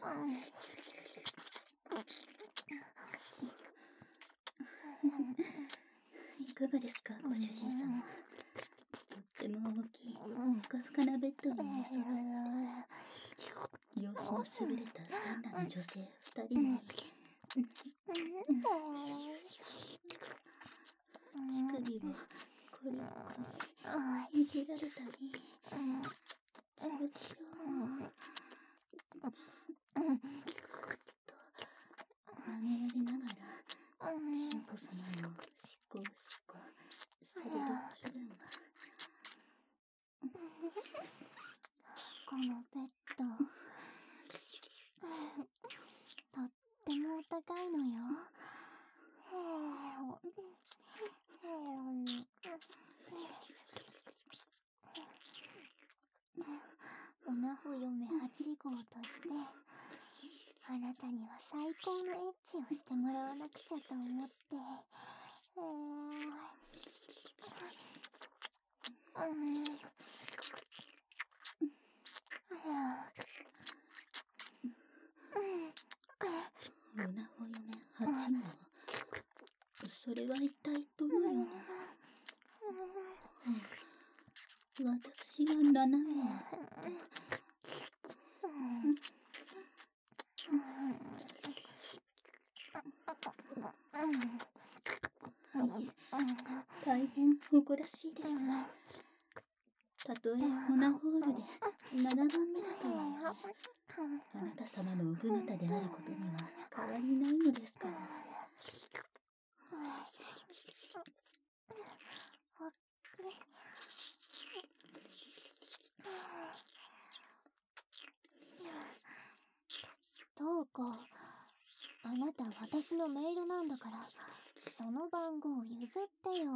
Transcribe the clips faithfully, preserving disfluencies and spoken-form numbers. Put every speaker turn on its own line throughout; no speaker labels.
いかがですか、ご主人様。とっても大きい、ふかふかなベッドに寝そべって、容姿の優れた三男の女性二人に、乳首をこりこりいじられたり、ちょちょと舐められながら、ちんぽ様のしこしこされる気分は、
このベッドとってもお高いのよ。オナホ嫁はち号としてあなたには最高のエッチをしてもらわなくちゃと思って、
オナホ嫁はち号、それは一体どのような。私がなな号大変誇らしいです。たとえオナホールでななばんめだとはいえ、あなた様の奥方であることには変わりないのですから。
どうか、あなた私のメイドなんだから、その番号を譲ってよ。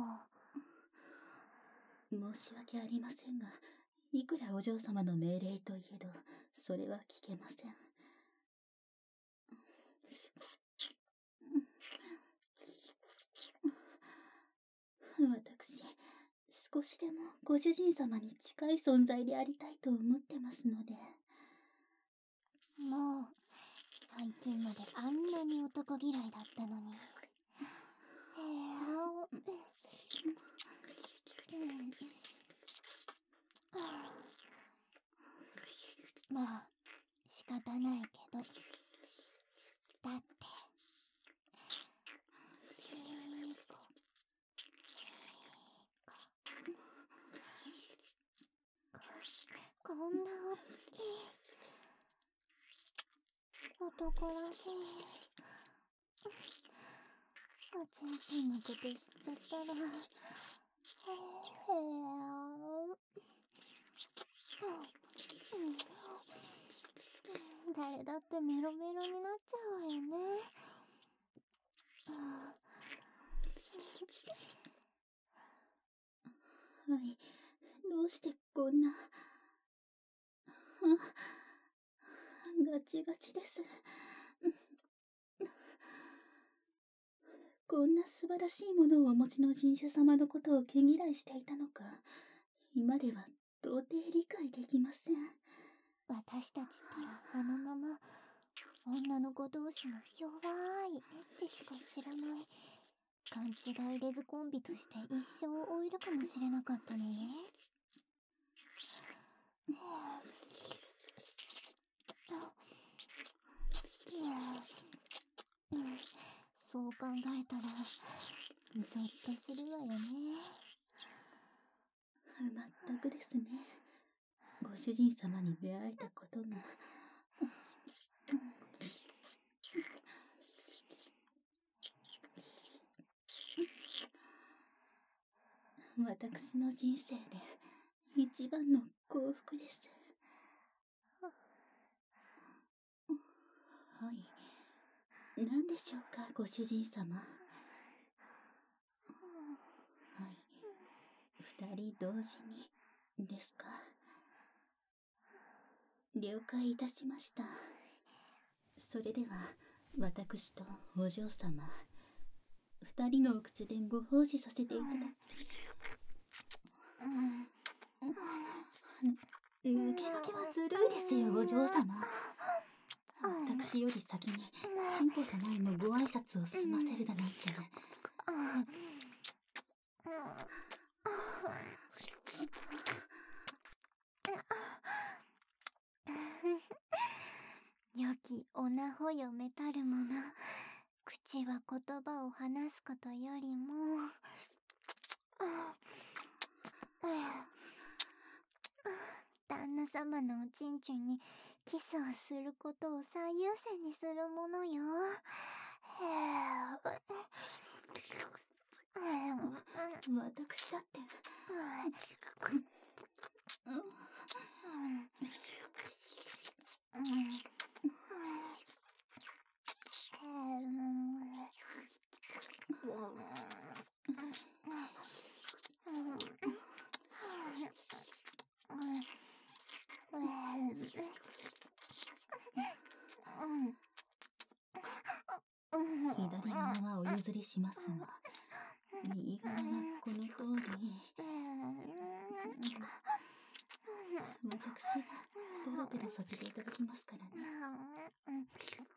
申し訳ありませんが、いくらお嬢様の命令といえど、それは聞けません。私、少しでもご主人様に近い存在でありたいと思ってますので。
もう、最近まであんなに男嫌いだったのに。まあ、仕方ないけど。だって、シーコ、シーコ。こんな大きい。男らしい。おちんちんのこと知っちゃったら、へ誰だってメロメロになっちゃうわよね。
はい、どうしてこんな、ガチガチです。こんな素晴らしいものをお持ちの人種様のことを毛嫌いしていたのか、今では到底理解できません。
私たちったらあのまま女の子同士の弱いエッチしか知らない勘違いレズコンビとして一生を終えるかもしれなかったのね。そう考えたらゾッとするわよね。
まったくですね。ご主人様に出会えたことが。私の人生で一番の幸福です。はい。何でしょうか、ご主人様。はい。二人同時にですか。了解いたしました。それでは私とお嬢様、二人のお口でご奉仕させていただき。抜け抜けはずるいですよ、お嬢様。 私より先に神父様へのご挨拶を済ませるだなんて。
良きおなほ嫁たるもの、口は言葉を話すことよりも旦那様のおちんちんにキスをすることを最優先にするものよ。
私だって。左側はお譲りしますが、右側はこの通り。私がペロペロさせていただきますからね。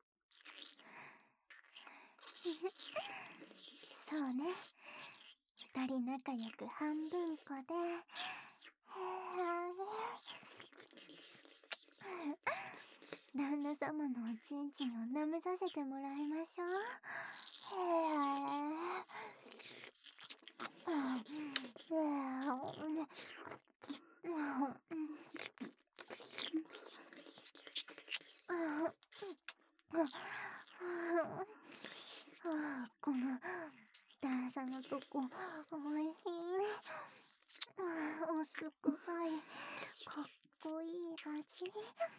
そうね、二人仲良く半分こで旦那様のおちんちんを舐めさせてもらいましょう。この段差のとこおいしい。おすくさいかっこいい味。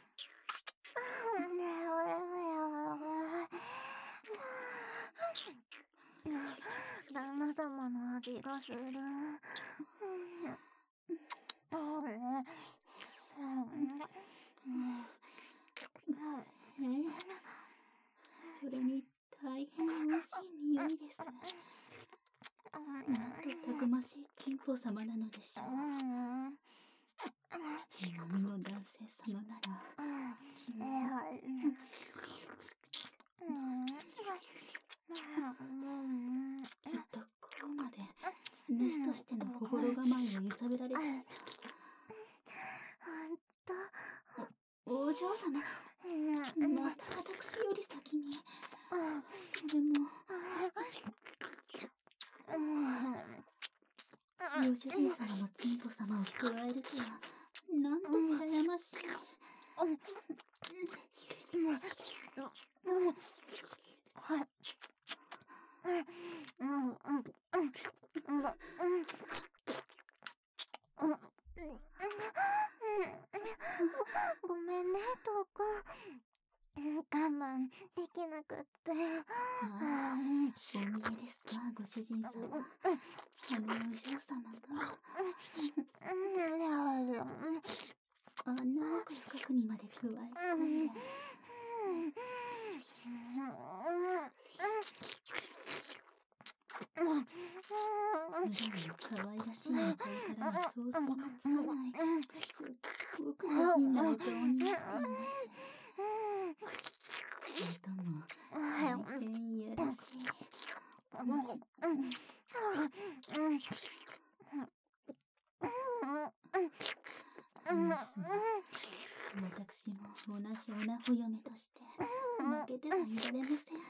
旦那様の味がする。
え、それに大変美味しい匂いです。なんとたくましい神父様なのでしょう。南の男性様ならきっとこうまでメスとしての心構えを揺さぶられていた。お、お嬢様、また私より先に。それもご主人様のチンポ様を加えるとはなんと羨ましい。
ごめんね、トーコン。我慢できなくって。
ああ、お見えですか、ご主人様。あのお嬢様があんな奥深くにまで加えて。普段の可愛らしいお顔からは想像がつかないすっごく上品なお顔になっています。それとも大変いやらしい。私も同じおなほ嫁として負けてはいられません。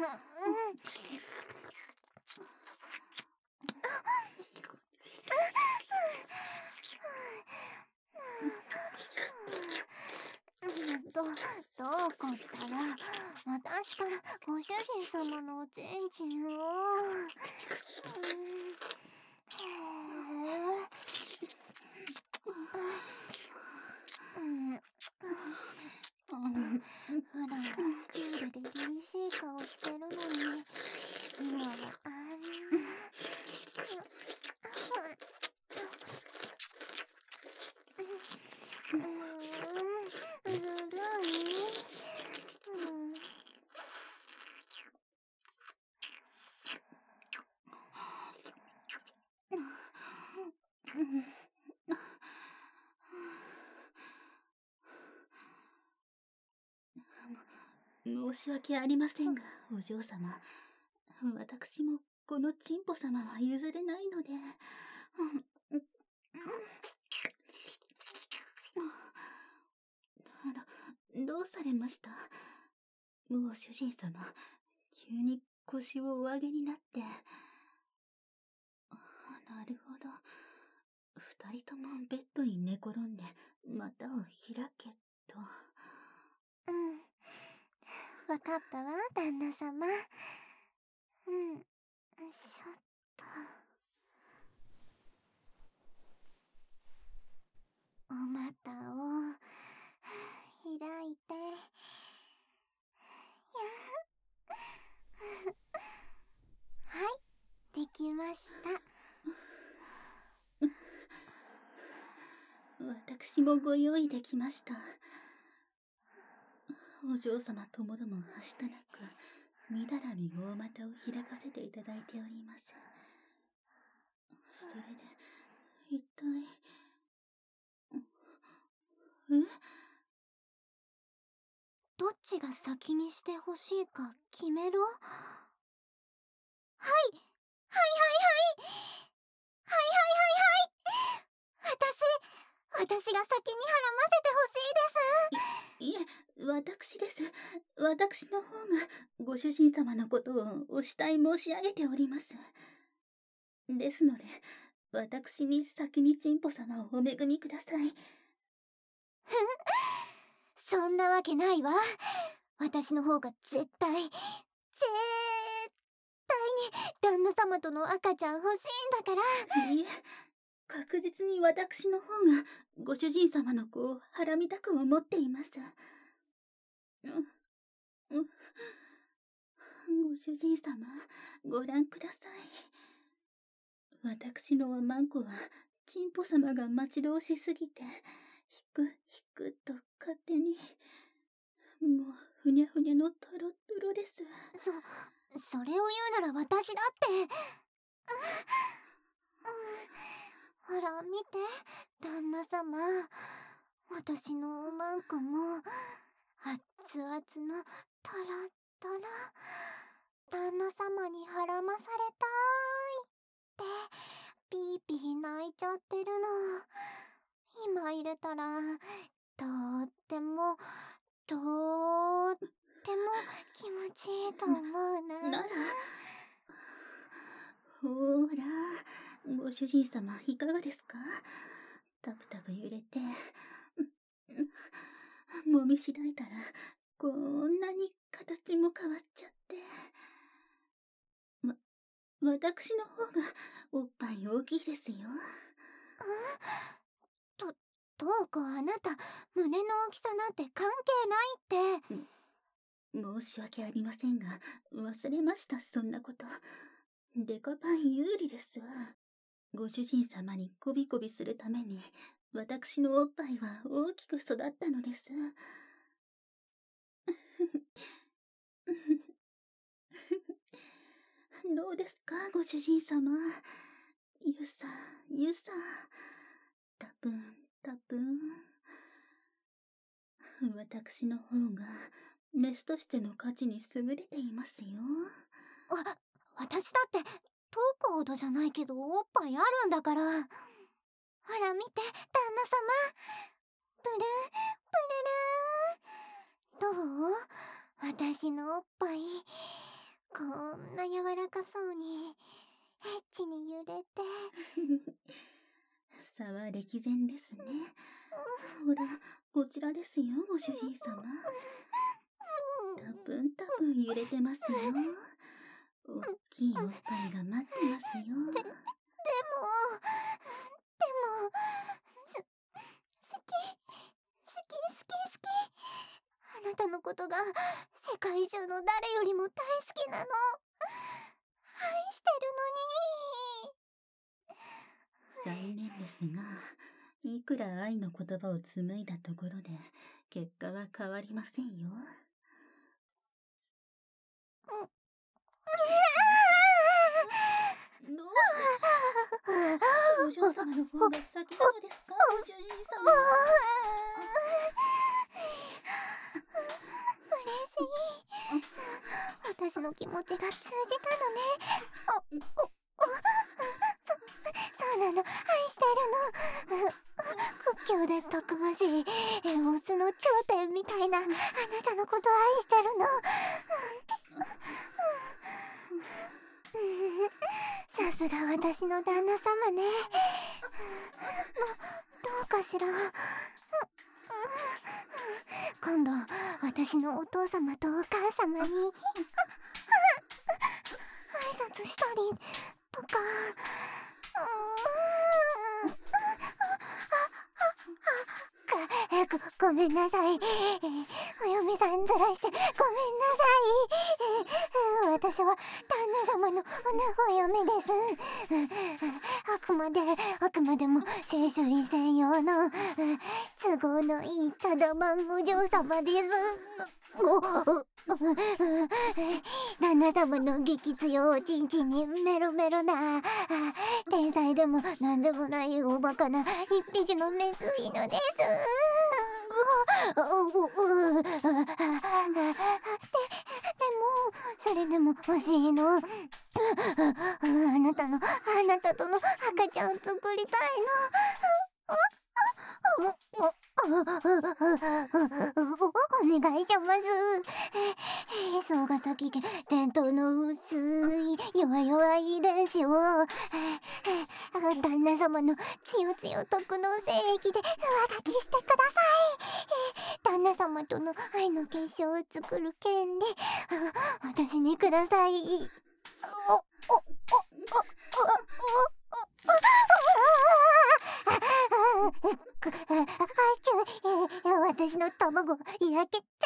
ど、どうこったら私からご主人様のおちんちんを。普段クールで凛々しい顔してるのに、今はあんな。ずるい。
申し訳ありませんが、お嬢様。私もこのチンポ様は譲れないので。あの、どうされました？もう主人様、急に腰をお上げになって。なるほど。二人ともベッドに寝転んで股を開けと。
うん。わかったわ、旦那様。うん。ちょっと。お股を開いて。はい、できました。
私もご用意できました。お嬢様ともどもはしたなく、みだらに大股を開かせていただいております。それで、一体、え？
どっちが先にしてほしいか決めろ？はい、はいはいはいはいはいはいはいはい私、私が先にはらませてほし
いです。い、いえ、私です。私の方が、ご主人様のことをお慕い申し上げております。ですので、私に先にチンポ様をお恵みください。
そんなわけないわ。私の方が絶対、絶対に旦那様との赤ちゃん欲しいんだから。
いいえ、確実に私の方がご主人様の子をはらみたく思っています。うん、うん、ご主人様、ご覧ください。私のおまんこはチンポ様が待ち遠しすぎて、引く引くと勝手に、もうふにゃふにゃのトロトロです。
そ、それを言うなら私だって。ほら見て、旦那様。私のおまんこも熱々のトロトロ、旦那様にはらまされたーいってピーピー泣いちゃってるの。今入れたらとーってもとーっても気持ちいいと思うな。
なら、ほーら、ご主人様いかがですか？タプタプ揺れて、もみしだいたらこんなに形も変わっちゃって。わ、私の方がおっぱい大きいですよ。
と、どうこあなた、胸の大きさなんて関係ないって。
申し訳ありませんが、忘れました、そんなこと。デカパン有利ですわ。ご主人様にこびこびするために、私のおっぱいは大きく育ったのです。どうですか、ご主人様。ゆさ、ゆさ。たぷん、たぷん。私の方が、メスとしての価値に優れていますよ。
わ、私だって、トークほどじゃないけど、おっぱいあるんだから。ほら見て、旦那様。プルプルルー。どう？私のおっぱい、こんな柔らかそうに、エッチに揺れて。
差は歴然ですね。ほら、こちらですよ、ご主人様。たぷんたぷん揺れてますよ。おっきいおっぱいが待ってますよ。
で、でも、でも、す、好き、好き好き好き。あなたのことが世界中の誰よりも大好きなの。愛して
るのに。残念ですが、いくら愛の言葉を紡いだところで、結果は変わりませんよ。どうして、どうしてお嬢様の方が先なのですか、ご主人様。
嬉しい。 の気持ちが通じたのね。おおおそそうなの、愛してるの。屈強でたくましいオスの頂点みたいなあなたのこと愛してるの。さすが私の旦那様ね。どどうかしら。今度私のお父様とお母様に挨拶したりとか。ご, ごめんなさい、えー、お嫁さんずらしてごめんなさい、えー、私は旦那様のお嫁です。あくまであくまでも性処理専用の都合のいいただまんお嬢様です。旦那様の激強おちんちんにメロメロな天才でもなんでもないおバカな一匹のメス犬です。で, でもそれでも欲しいの。あなたのあなたとの赤ちゃん作りたいの。お願いします。そうが先家伝統の薄い弱々い遺伝子を旦那様のつよつよ特能精液で上書きしてください。旦那様との愛の結晶を作る権利私にください。おおおおお私の卵焼けちゃ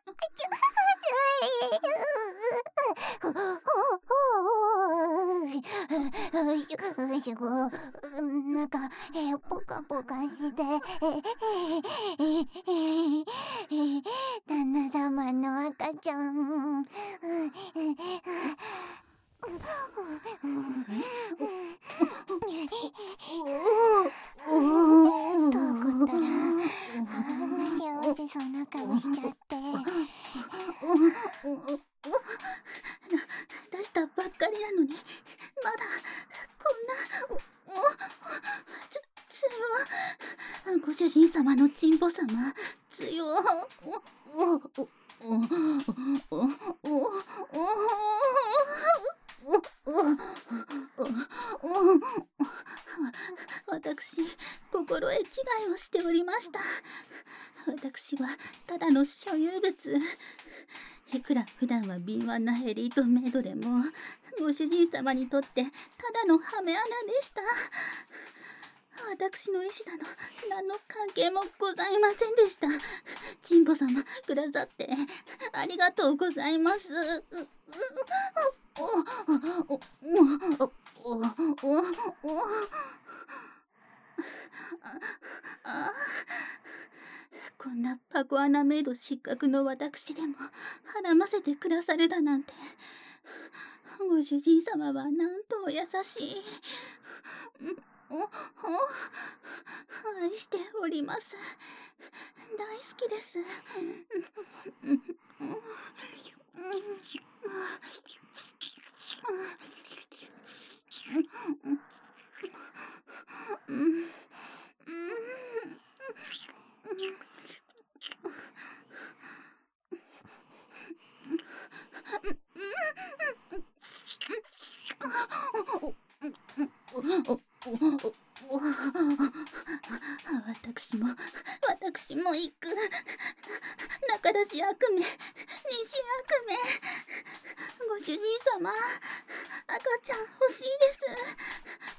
なんかポカポカして旦那様の赤ちゃんどうこったら幸せそうな顔しちゃって。
出したばっかりなのにまだこんなおおつ強ご主人様のチンポ様強おおおおおお私、心得違いをしておりました。私はただの所有物。いくら普段は敏腕なエリートメイドでも、ご主人様にとってただのハメ穴でした。私の意志など何の関係もございませんでした。チンポ様くださってありがとうございます。こんなパコアナメイド失格の私でも孕ませてくださるだなんて。ご主人様はなんとお優しい。愛しております。大好きです。私も私も行く。中出し悪夢、西悪夢。ご主人様、赤ちゃん欲しいです。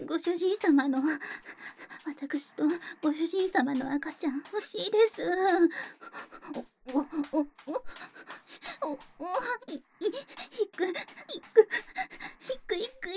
ご主人様の私とご主人様の赤ちゃん欲しいです。おおおおおおいいいくいくいくいくいく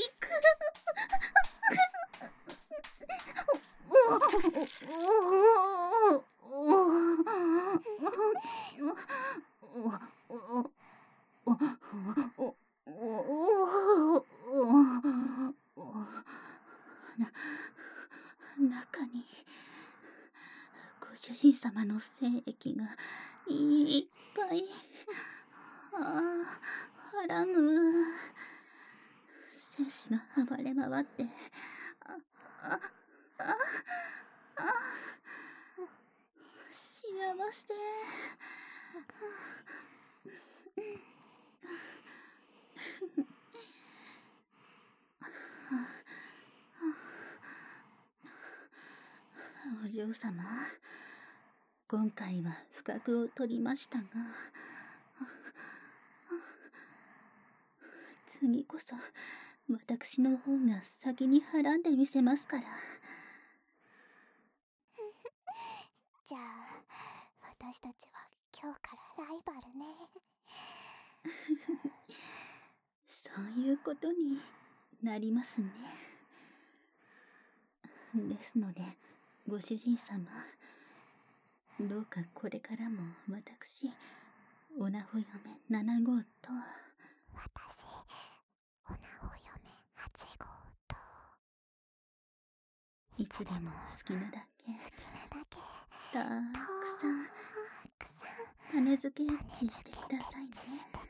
中にご主人様の精液がいっぱい。ああ、 はらむ。精子が暴れ回って、あ、あ、あ、あ、幸せ。お嬢様、今回は不覚を取りましたが、次こそ私の方が先にはらんでみせますから。
じゃあ私たちは今日からライバルね。
そういうことになりますね。ですのでご主人様、どうかこれからも私、おなほ嫁なな号と、
私、おなほ嫁はち号と、
いつでも好きなだけ、
好きなだけ
たくさん
たくさん
種付けエッチしてくださいね。